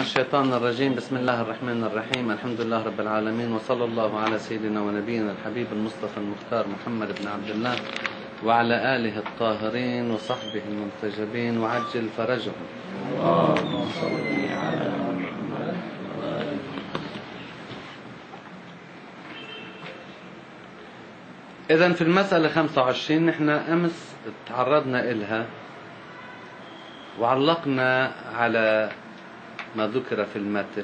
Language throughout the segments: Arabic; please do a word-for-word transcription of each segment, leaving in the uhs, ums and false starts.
الشيطان الرجيم. بسم الله الرحمن الرحيم. الحمد لله رب العالمين، وصلى الله على سيدنا ونبينا الحبيب المصطفى المختار محمد بن عبد الله وعلى آله الطاهرين وصحبه المنتجبين وعجل فرجهم. اللهم صل على محمد. إذن في المسألة خمسة وعشرين نحن أمس تعرضنا إلها وعلقنا على ما ذكر في المتن،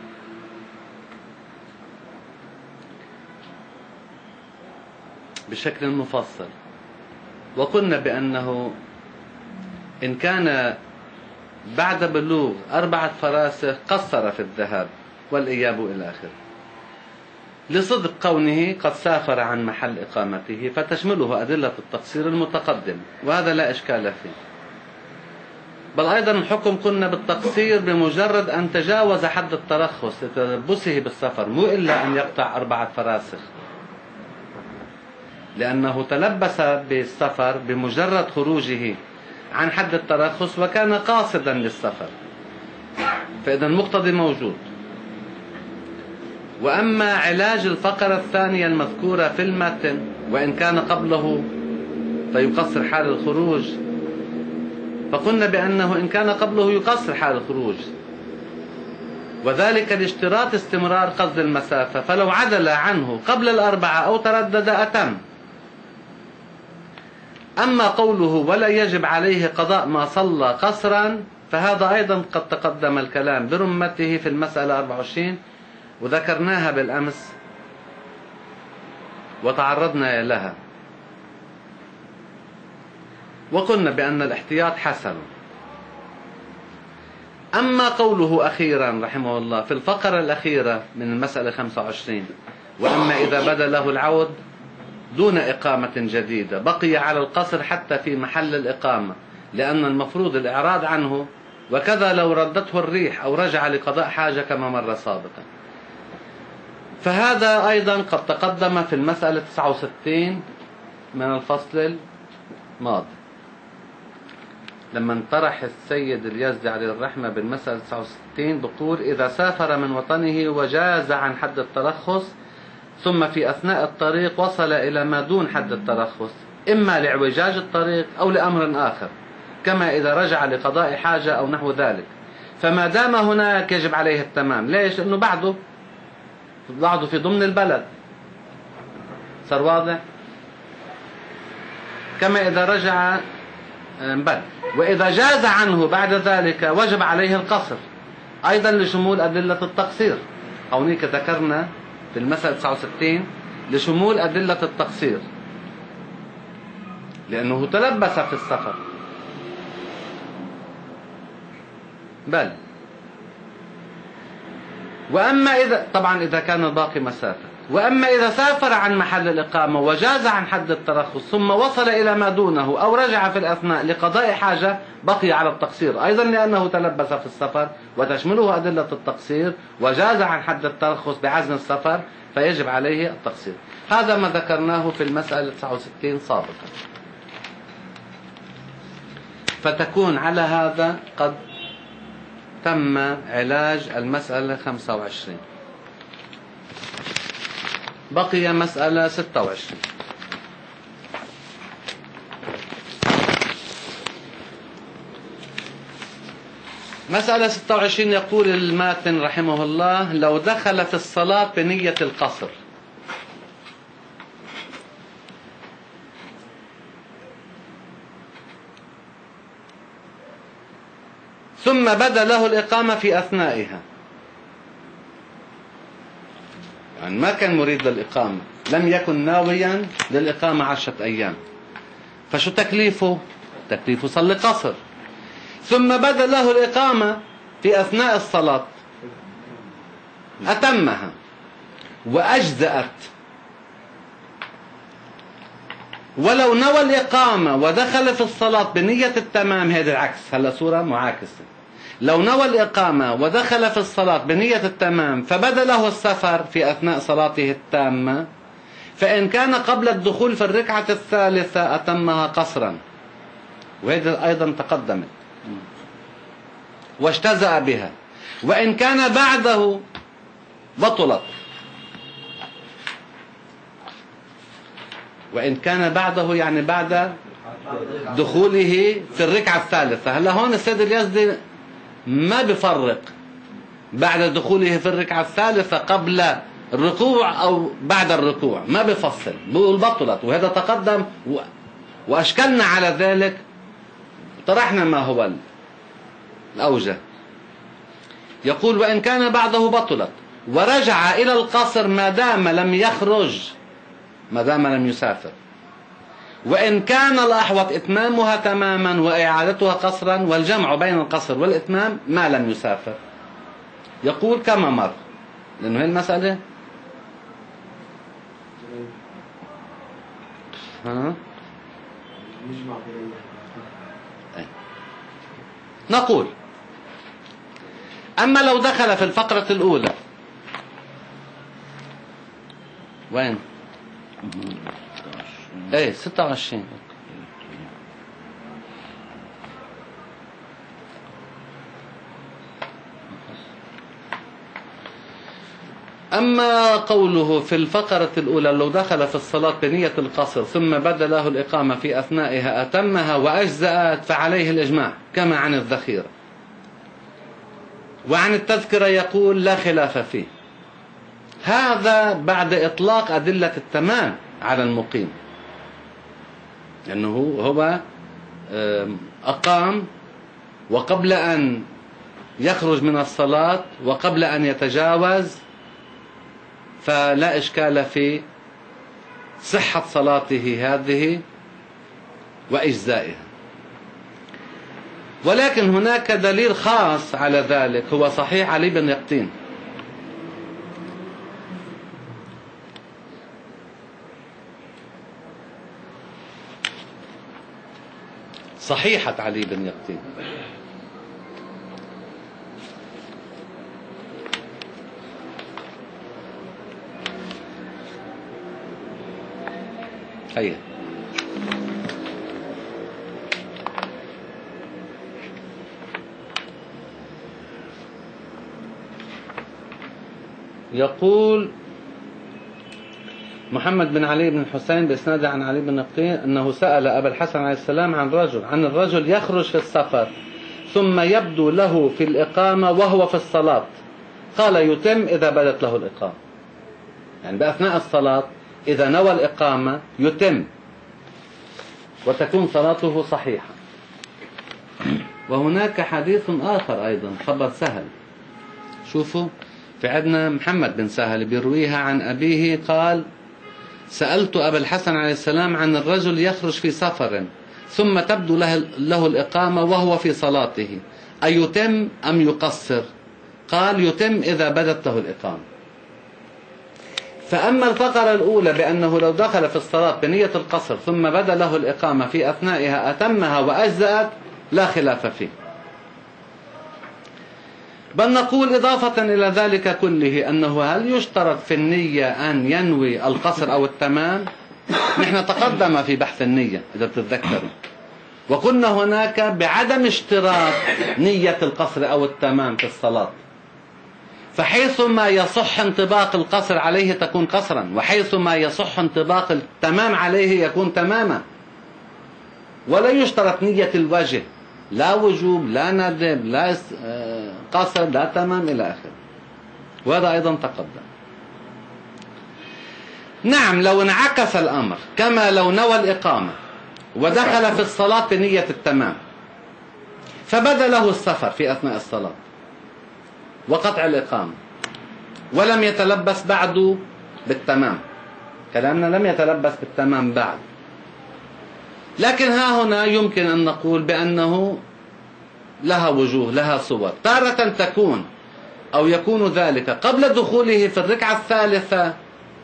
بشكل مفصل، وقلنا بأنه إن كان بعد بلوغ أربعة فراسخ قصر في الذهاب والإياب إلى آخره، لصدق كونه قد سافر عن محل إقامته، فتشمله أدلة التقصير المتقدم، وهذا لا إشكال فيه. بل أيضا الحكم كنا بالتقصير بمجرد أن تجاوز حد الترخص لتلبسه بالسفر، مو إلا أن يقطع أربعة فراسخ، لأنه تلبس بالسفر بمجرد خروجه عن حد الترخص وكان قاصدا للسفر، فإذا المقتضي موجود. وأما علاج الفقرة الثانية المذكورة في المتن، وإن كان قبله فيقصر حال الخروج، فقلنا بأنه إن كان قبله يقصر حال الخروج، وذلك لاشتراط استمرار قصد المسافة، فلو عدل عنه قبل الأربعة أو تردد أتم. أما قوله ولا يجب عليه قضاء ما صلى قصرا، فهذا أيضا قد تقدم الكلام برمته في المسألة أربعة وعشرين، وذكرناها بالأمس وتعرضنا لها، وقلنا بأن الاحتياط حسن. أما قوله أخيرا رحمه الله في الفقرة الأخيرة من المسألة خمسة وعشرين، وأما إذا بدا له العود دون إقامة جديدة بقي على القصر حتى في محل الإقامة، لأن المفروض الإعراض عنه، وكذا لو ردته الريح أو رجع لقضاء حاجة كما مر سابقا. فهذا أيضا قد تقدم في المسألة تسعة وستين من الفصل الماضي، لما انطرح السيد اليزدي عليه الرحمة بالمسألة تسعة وستين بقول إذا سافر من وطنه وجاز عن حد الترخص ثم في أثناء الطريق وصل إلى ما دون حد الترخص، إما لإعوجاج الطريق أو لأمر آخر، كما إذا رجع لقضاء حاجة أو نحو ذلك، فما دام هناك يجب عليه التمام. ليش؟ لأنه بعده بعده في ضمن البلد، صار واضح؟ كما إذا رجع بل وإذا جاز عنه بعد ذلك وجب عليه القصر، أيضا لشمول أدلة التقصير. هونيك ذكرنا في المسألة تسعة وستين لشمول أدلة التقصير، لأنه تلبس في السفر. بل وأما إذا طبعا إذا كان باقي مسافة، وأما إذا سافر عن محل الإقامة وجاز عن حد الترخص ثم وصل إلى ما دونه أو رجع في الأثناء لقضاء حاجة بقي على التقصير، أيضا لأنه تلبس في السفر وتشمله أدلة التقصير، وجاز عن حد الترخص بعزم السفر فيجب عليه التقصير. هذا ما ذكرناه في المسألة تسعة وستين سابقا. فتكون على هذا قد تم علاج المسألة خمسة وعشرين. بقي مسألة ستة وعشرين. مسألة ستة وعشرين يقول الماتن رحمه الله لو دخل في الصلاة بنية القصر ثم بدا له الإقامة في أثنائها، يعني ما كان مريد للإقامة، لم يكن ناويا للإقامة عشرة أيام، فشو تكليفه؟ تكليفه صلي قصر. ثم بدا له الإقامة في أثناء الصلاة أتمها وأجزأت، ولو نوى الإقامة ودخل في الصلاة بنية التمام، هذا العكس، هلا صورة معاكسة. لو نوى الإقامة ودخل في الصلاة بنية التمام فبدا له السفر في أثناء صلاته التامة، فإن كان قبل الدخول في الركعة الثالثة أتمها قصرا، وهذا أيضا تقدمت، واجتزأ بها. وإن كان بعده بطلت. وإن كان بعده يعني بعد دخوله في الركعة الثالثة. هلا هون السيد اليزدي ما بفرق بعد دخوله في الركعة الثالثة قبل الركوع أو بعد الركوع، ما بفصل، بقول بطلت. وهذا تقدم وأشكلنا على ذلك، طرحنا ما هو الأوجه. يقول وإن كان بعده بطلت ورجع إلى القصر ما دام لم يخرج، ما دام لم يسافر. وإن كان الأحوط إتمامها تماما وإعادتها قصرا، والجمع بين القصر والإتمام ما لم يسافر. يقول كما مر، لأنه هي المسألة ها؟ نقول أما لو دخل في الفقرة الأولى، وين؟ ايه ستة وعشرين. أما قوله في الفقرة الأولى لو دخل في الصلاة بنية القصر ثم بدا له الإقامة في أثنائها أتمها وأجزأت، فعليه الإجماع كما عن الذخيرة. وعن التذكرة يقول لا خلاف فيه. هذا بعد إطلاق أدلة التمام على المقيم، لأنه هو أقام وقبل أن يخرج من الصلاة وقبل أن يتجاوز، فلا إشكال في صحة صلاته هذه وإجزائها. ولكن هناك دليل خاص على ذلك، هو صحيح علي بن يقطين. صحيحة علي بن يقطين. هيا يقول محمد بن علي بن الحسين بإسناد عن علي بن يقطين أنه سأل أبا الحسن عليه السلام عن رجل عن الرجل يخرج في السفر ثم يبدو له في الإقامة وهو في الصلاة، قال يتم إذا بدت له الإقامة. يعني بأثناء الصلاة إذا نوى الإقامة يتم وتكون صلاته صحيحة. وهناك حديث آخر أيضا، خبر سهل. شوفوا، في عندنا محمد بن سهل بيرويها عن أبيه قال سألت أبا الحسن عليه السلام عن الرجل يخرج في سفر ثم تبدو له, له الإقامة وهو في صلاته، أيتم أم يقصر؟ قال يتم إذا بدت له الإقامة. فأما الفقرة الأولى بأنه لو دخل في الصلاة بنية القصر ثم بدا له الإقامة في أثنائها أتمها وأجزأت، لا خلاف فيه. بل نقول إضافة إلى ذلك كله أنه هل يشترط في النية أن ينوي القصر أو التمام؟ نحن تقدم في بحث النية إذا تتذكروا، وكنا هناك بعدم اشتراط نية القصر أو التمام في الصلاة، فحيث ما يصح انطباق القصر عليه تكون قصرا، وحيث ما يصح انطباق التمام عليه يكون تماما، ولا يشترط نية الوجه، لا وجوب لا ندب لا قصر لا تمام إلى آخره. وهذا أيضا تقدم. نعم، لو انعكس الأمر كما لو نوى الإقامة ودخل في الصلاة بنية التمام فبدا له السفر في أثناء الصلاة وقطع الإقامة ولم يتلبس بعد بالتمام، كلامنا لم يتلبس بالتمام بعد، لكن ها هنا يمكن أن نقول بأنه لها وجوه لها صور. تارة تكون أو يكون ذلك قبل دخوله في الركعة الثالثة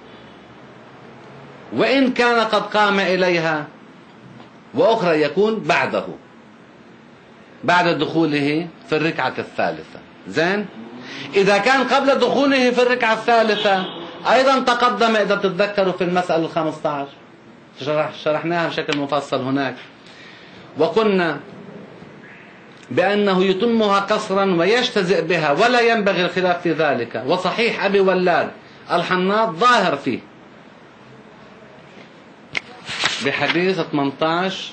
وإن كان قد قام إليها، وأخرى يكون بعده بعد دخوله في الركعة الثالثة. زين، إذا كان قبل دخوله في الركعة الثالثة أيضا تقدم إذا تتذكروا في المسألة الخامسة عشر، شرح شرحناها بشكل مفصل هناك، وقلنا بأنه يتمها قصرا ويجتزئ بها ولا ينبغي الخلاف في ذلك. وصحيح أبي ولاد الحناط ظاهر فيه بحديث ثمانية عشر،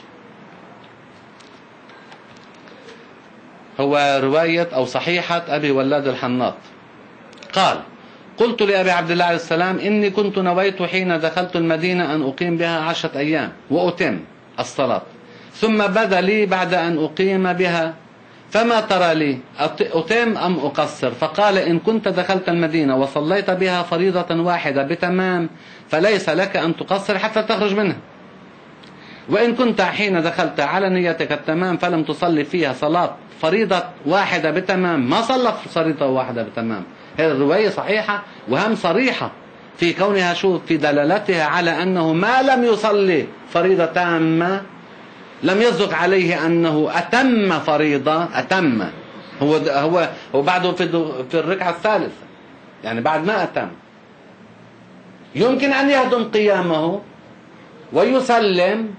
هو رواية أو صحيحة أبي ولاد الحناط، قال: قلت لأبي عبد الله عليه السلام: إني كنت نويت حين دخلت المدينة أن أقيم بها عشرة أيام وأتم الصلاة، ثم بدا لي بعد أن أقيم بها، فما ترى لي أتم أم أقصر؟ فقال: إن كنت دخلت المدينة وصليت بها فريضة واحدة بتمام فليس لك أن تقصر حتى تخرج منها، وإن كنت حين دخلت على نيتك التمام فلم تصلي فيها صلاة فريضة واحدة بتمام، ما صلت فريضة واحدة بتمام. هذه الرواية صحيحة وهم صريحة في كونها شوف في دلالتها على أنه ما لم يصلي فريضة تامة لم يصدق عليه أنه أتم فريضة. أتم هو هو هو بعده في في الركعة الثالثة، يعني بعد ما أتم يمكن أن يهدم قيامه ويسلم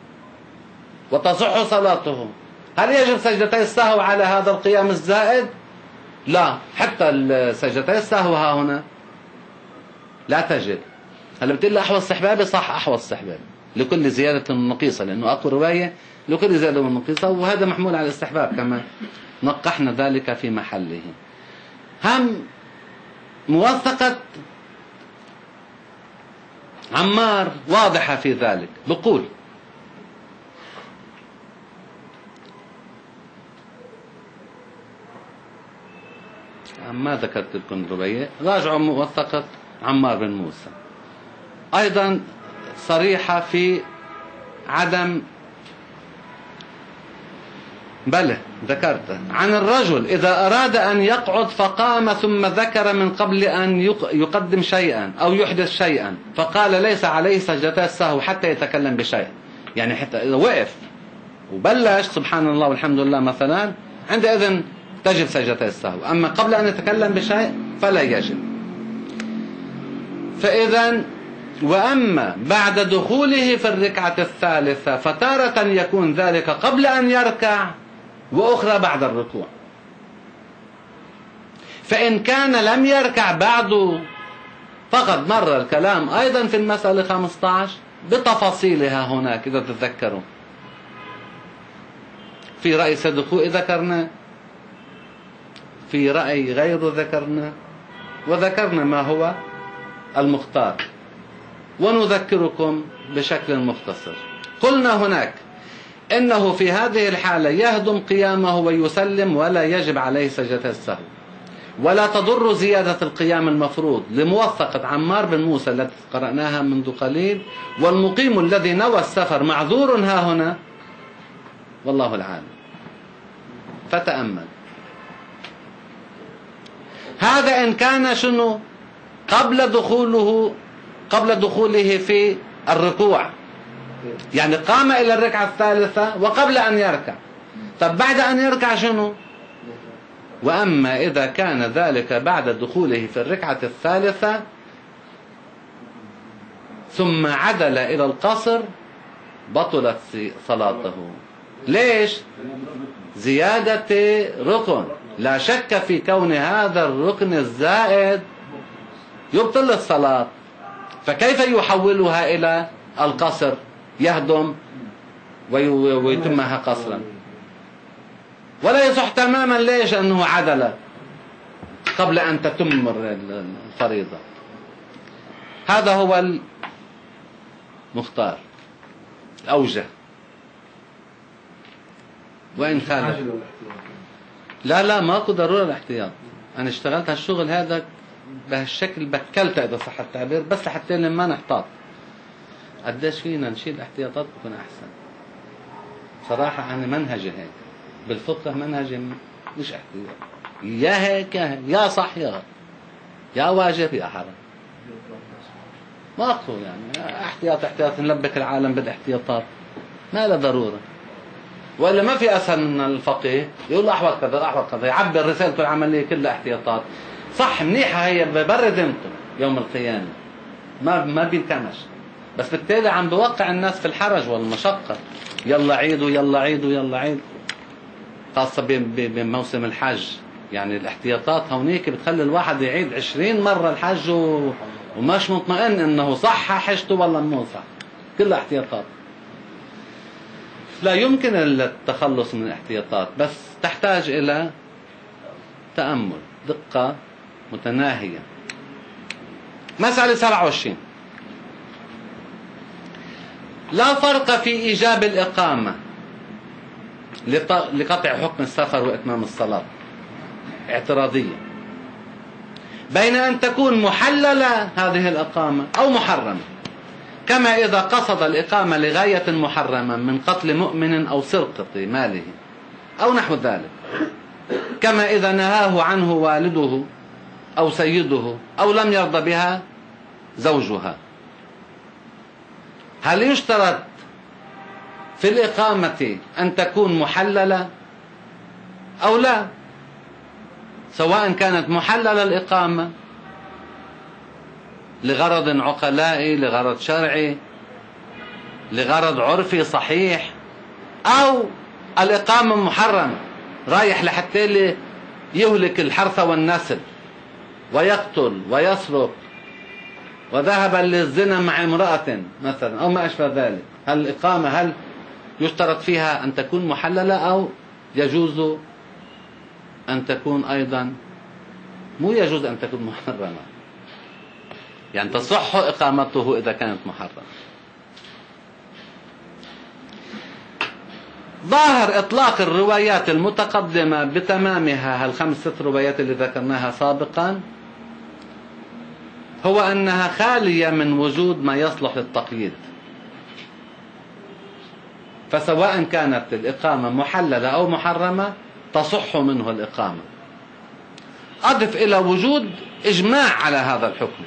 وتصح صلاته. هل يجب سجدتي السهو على هذا القيام الزائد؟ لا، حتى سجدتي السهو ها هنا لا تجب. هل بتقول لي أحوى استحبابي؟ صح، أحوى استحبابي لكل زيادة نقيصة، لأنه أقوى رواية لكل زيادة نقيصة، وهذا محمول على الاستحباب كما نقحنا ذلك في محله. هم موثقة عمار واضحة في ذلك، بقول: ما ذكرت لكم رواية، راجعوا موثقة عمار بن موسى أيضا صريحة في عدم بله ذكرت عن الرجل إذا أراد أن يقعد فقام ثم ذكر من قبل أن يقدم شيئا أو يحدث شيئا فقال ليس عليه سجدتا السهو حتى يتكلم بشيء. يعني حتى إذا وقف وبلش سبحان الله والحمد لله مثلا عندئذ تجب سجدتا السهو، أما قبل أن يتكلم بشيء فلا يجب. فإذا وأما بعد دخوله في الركعة الثالثة فتارة يكون ذلك قبل أن يركع وأخرى بعد الركوع. فإن كان لم يركع بعد فقد مر الكلام أيضا في المسألة خمسة عشر بتفاصيلها هناك إذا تتذكروا في رأي صدقوا ذكرنا، في رأي غيره ذكرنا، وذكرنا ما هو المختار، ونذكركم بشكل مختصر. قلنا هناك إنه في هذه الحالة يهدم قيامه ويسلم ولا يجب عليه سجدة السهو، ولا تضر زيادة القيام المفروض لموثقة عمار بن موسى التي قرأناها منذ قليل. والمقيم الذي نوى السفر معذور ها هنا والله العالم. فتأمل هذا إن كان شنو قبل دخوله قبل دخوله في الركوع، يعني قام إلى الركعة الثالثة وقبل أن يركع. طب بعد أن يركع شنو؟ وأما إذا كان ذلك بعد دخوله في الركعة الثالثة ثم عدل إلى القصر بطلت صلاته. ليش؟ زيادة ركن، لا شك في كون هذا الركن الزائد يبطل الصلاة، فكيف يحولها إلى القصر؟ يهدم ويتمها قصرا ولا يصح تماما. ليش؟ أنه عدل قبل أن تتم الفريضة. هذا هو المختار الأوجه. وإن خالف لا لا ماكو ضرورة الاحتياط. أنا اشتغلت هالشغل هذا بهالشكل بكلت إذا صح التعبير بس حتى لما نحتاط. قديش فينا نشيل احتياطات بكون أحسن صراحة. أنا منهجي هيك بالفقه، منهجي مش احتياط، يا هيك يا صح يا يا واجب يا حرام، ماكو يعني احتياط احتياط نلبك العالم بالاحتياطات ما له ضرورة. وإلا ما في أسهل من الفقيه يقول أحوط كذا أحوط كذا، يعبر رسالته العملية كلها احتياطات. صح منيحة هي ببرد انتم يوم القيامة ما ما بينكمش، بس بالتالي عم بوقع الناس في الحرج والمشقة. يلا عيدوا يلا عيدوا يلا عيدوا. خاصة بموسم الحج. يعني الاحتياطات هونيك بتخلي الواحد يعيد عشرين مرة الحج و... ومش مطمئن انه صح حجته ولا مو صح. كلها احتياطات. لا يمكن التخلص من الاحتياطات، بس تحتاج الى تأمل، دقة متناهية. مسألة سبعة وعشرين. لا فرق في إيجاب الإقامة لقطع حكم السفر وإتمام الصلاة اعتراضية بين أن تكون محللة هذه الإقامة أو محرمة، كما إذا قصد الإقامة لغاية محرمة من قتل مؤمن أو سرقة ماله أو نحو ذلك، كما إذا نهاه عنه والده أو سيده أو لم يرضى بها زوجها. هل يشترط في الإقامة أن تكون محللة أو لا؟ سواء كانت محللة الإقامة لغرض عقلائي، لغرض شرعي، لغرض عرفي صحيح، أو الإقامة محرمة رايح لحتى يهلك الحرث والنسل ويقتل ويسرق وذهب للزنا مع امرأة مثلا أو ما أشبه ذلك. هل الإقامة هل يشترط فيها أن تكون محللة أو يجوز أن تكون أيضا مو يجوز أن تكون محرمة؟ يعني تصح إقامته إذا كانت محرمة. ظاهر إطلاق الروايات المتقدمة بتمامها هالخمس ست روايات اللي ذكرناها سابقا هو أنها خالية من وجود ما يصلح للتقييد، فسواء كانت الإقامة محللة أو محرمة تصح منه الإقامة. أضف إلى وجود إجماع على هذا الحكم.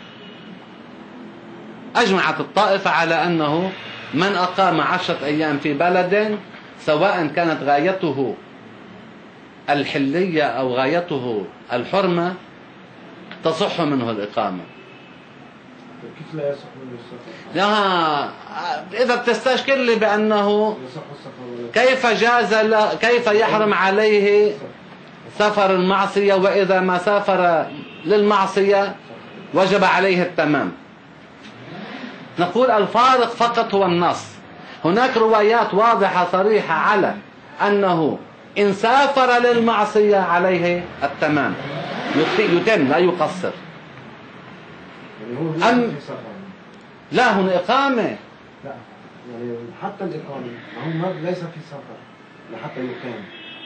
أجمعت الطائفة على أنه من أقام عشرة أيام في بلد سواء كانت غايته الحلية أو غايته الحرمة تصح منه الإقامة. كيف لا يصح منه السفر؟ لا، إذا بتستشكل لي بأنه كيف جاز ل... كيف يحرم عليه سفر المعصية وإذا ما سافر للمعصية وجب عليه التمام. نقول الفارق فقط هو النص. هناك روايات واضحة صريحة على أنه إن سافر للمعصية عليه التمام يتم لا يقصر. أم لا هنا إقامة؟ لا يعني حتى الإقامة هم ليس في سفر لحتى يقيم.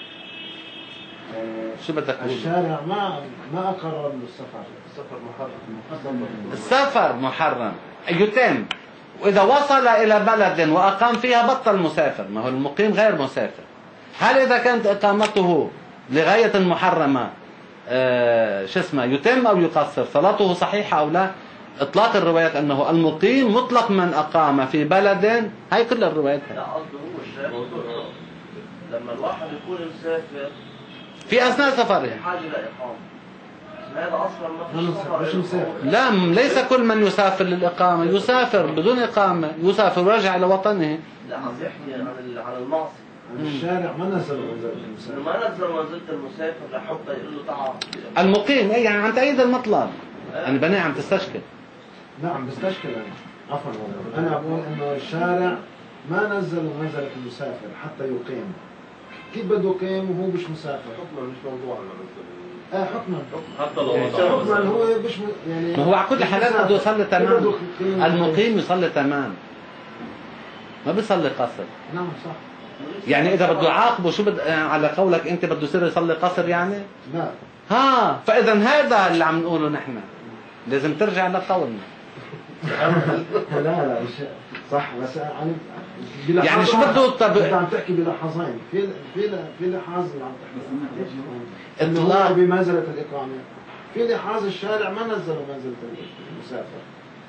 شو بدك تقول؟ الشارع ما ما أقرر السفر. السفر محرم. السفر محرم يتم، وإذا وصل إلى بلد وأقام فيها بطل مسافر. ما هو المقيم غير مسافر. هل إذا كانت إقامته لغاية محرمة آه شو اسمه يتم أو يقصر؟ صلاته صحيحة أو لا؟ إطلاق الروايات أنه المقيم مطلق من أقام في بلد، هاي كل الروايات. لا قصده هو الشيخ لما الواحد يكون مسافر في أثناء سفره حاجة لإقامة، هذا أصلا مش مسافر. لا، ليس كل من يسافر للإقامة، يسافر بدون إقامة، يسافر ويرجع إلى وطنه. لا عم يحكي عن عن المعصية. الشارع ما نزل منزلة المسافر. ما نزل منزلة المسافر لحتى يقول له تعال. المقيم أي يعني عم تأيد المطلب. يعني بني عم تستشكل. نعم بستشكل أنا. عفوا أنا أقول إنه الشارع ما نزل منزلة المسافر حتى يقيم. كيف بده يقيم وهو مش مسافر؟ حكما مش موضوع اه حكما حتى لو حكما هو مش يعني ما هو على كل حالات بده يصلي تمام. المقيم يصلي تمام ما بيصلي قصر. نعم صح. يعني إذا بده يعاقبه شو بد... على قولك أنت بده يصير يصلي قصر يعني؟ لا. ها فإذا هذا اللي عم نقوله نحن لازم ترجع لقولنا. لا لا صح بس يعني يعني شو بده طب انت عم تحكي بلحظين في في في لحاظ اللي عم تحكي اطلاق بمنزلة الإقامة، في لحاظ الشارع ما نزلوا منزلة المسافر.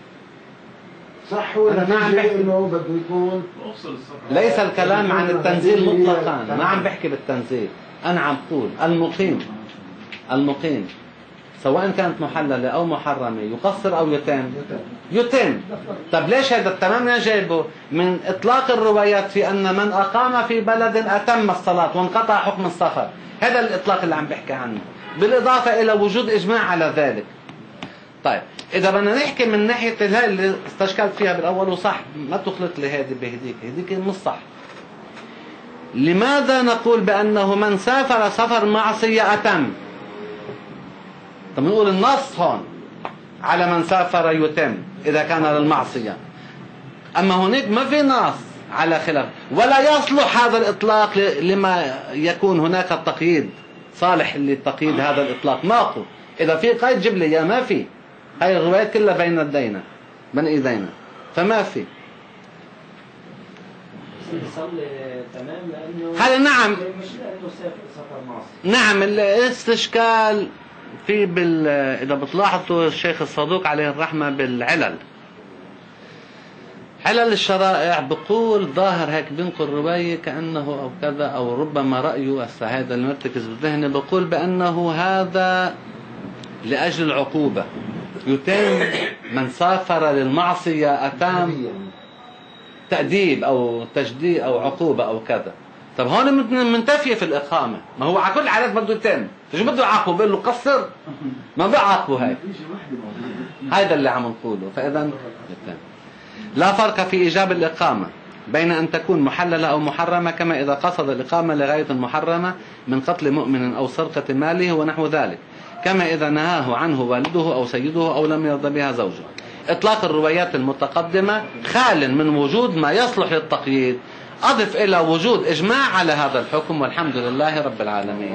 صح ولا ما عم بحكي انه بده يكون ليس الكلام عن التنزيل مطلقا، ما عم بحكي بالتنزيل. أنا عم بقول المقيم المقيم سواء كانت محللة أو محرمة يقصر أو يتم؟ يتم. طب ليش هذا التمام جايبه من إطلاق الروايات في أن من أقام في بلد أتم الصلاة وانقطع حكم السفر؟ هذا الإطلاق اللي عم بحكي عنه، بالإضافة إلى وجود إجماع على ذلك. طيب إذا بدنا نحكي من ناحية هاي اللي استشكلت فيها بالأول وصح، ما تخلط لي هذه بهديك، هديك مش صح. لماذا نقول بأنه من سافر سفر معصية أتم؟ طب نقول النص هون على من سافر يتم إذا كان للمعصية، أما هناك ما في نص على خلاف، ولا يصلح هذا الإطلاق لما يكون هناك التقييد صالح للتقييد. هذا الإطلاق ماكو، إذا في قيد جيب لي، ما في. هاي الروايات كلها بين يدينا بين إيدينا، فما في. تمام لأنه هذا نعم، مش لأنه سفر معصية. نعم الاستشكال في بال إذا بتلاحظوا الشيخ الصدوق عليه الرحمة بالعلل، علل الشرائع بقول ظاهر هيك بينقل رواية كأنه أو كذا، أو ربما رأيه هذا المرتكز بالذهن بقول بأنه هذا لأجل العقوبة، يتم من سافر للمعصية أتام تأديب أو تجديد أو عقوبة أو كذا. طب هون منتفية في الإقامة، ما هو على كل الحالات بده يتم، شو بده يعاقبه؟ بيقول له قصر، ما بيعاقبه. هاي هذا اللي عم نقوله. فإذا يتم. لا فرق في إيجاب الإقامة بين أن تكون محللة أو محرمة، كما إذا قصد الإقامة لغاية محرمة من قتل مؤمن أو سرقة ماله ونحو ذلك، كما إذا نهاه عنه والده أو سيده أو لم يرضى بها زوجه. إطلاق الروايات المتقدمة خال من وجود ما يصلح للتقييد، أضف إلى وجود إجماع على هذا الحكم، والحمد لله رب العالمين.